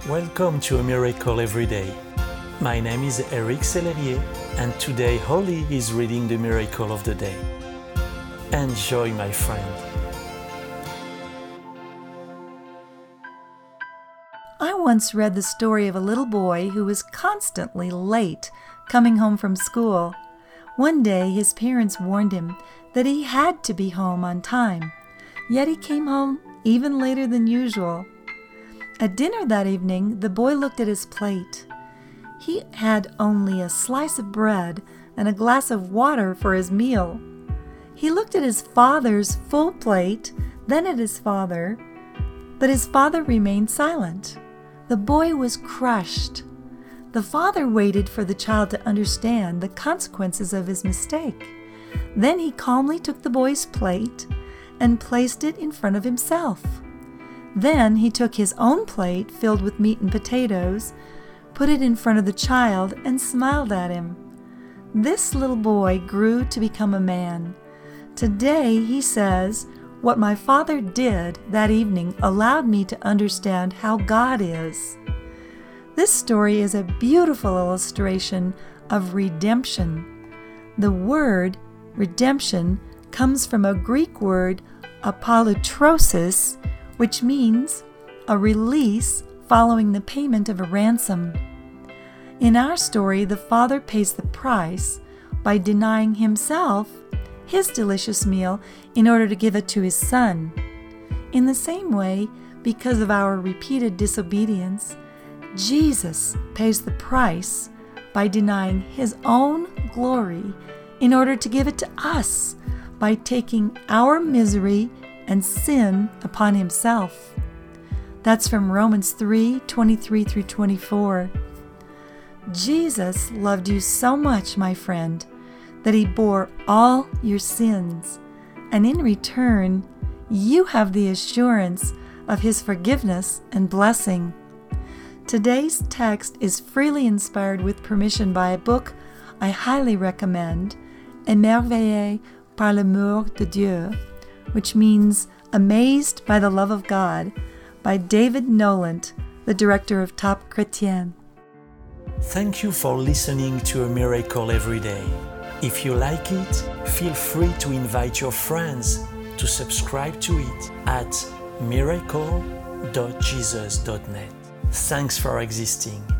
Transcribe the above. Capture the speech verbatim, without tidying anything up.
Welcome to A Miracle Every Day. My name is Eric Sellerier, and today Holly is reading the Miracle of the Day. Enjoy, my friend. I once read the story of a little boy who was constantly late coming home from school. One day his parents warned him that he had to be home on time, yet he came home even later than usual. At dinner that evening, the boy looked at his plate. He had only a slice of bread and a glass of water for his meal. He looked at his father's full plate, then at his father, but his father remained silent. The boy was crushed. The father waited for the child to understand the consequences of his mistake. Then he calmly took the boy's plate and placed it in front of himself. Then he took his own plate filled with meat and potatoes, put it in front of the child, and smiled at him. This little boy grew to become a man. Today he says, "What my father did that evening allowed me to understand how God is." This story is a beautiful illustration of redemption. The word redemption comes from a Greek word, apolutrosis, which means a release following the payment of a ransom. In our story, the father pays the price by denying himself his delicious meal in order to give it to his son. In the same way, because of our repeated disobedience, Jesus pays the price by denying his own glory in order to give it to us by taking our misery and sin upon himself. That's from Romans three, twenty-three through twenty-four. Jesus loved you so much, my friend, that he bore all your sins, and in return, you have the assurance of his forgiveness and blessing. Today's text is freely inspired with permission by a book I highly recommend, Émerveillé par l'amour de Dieu, which means Amazed by the Love of God, by David Noland, the director of Top Chrétien. Thank you for listening to A Miracle Every Day. If you like it, feel free to invite your friends to subscribe to it at miracle dot jesus dot net. Thanks for existing.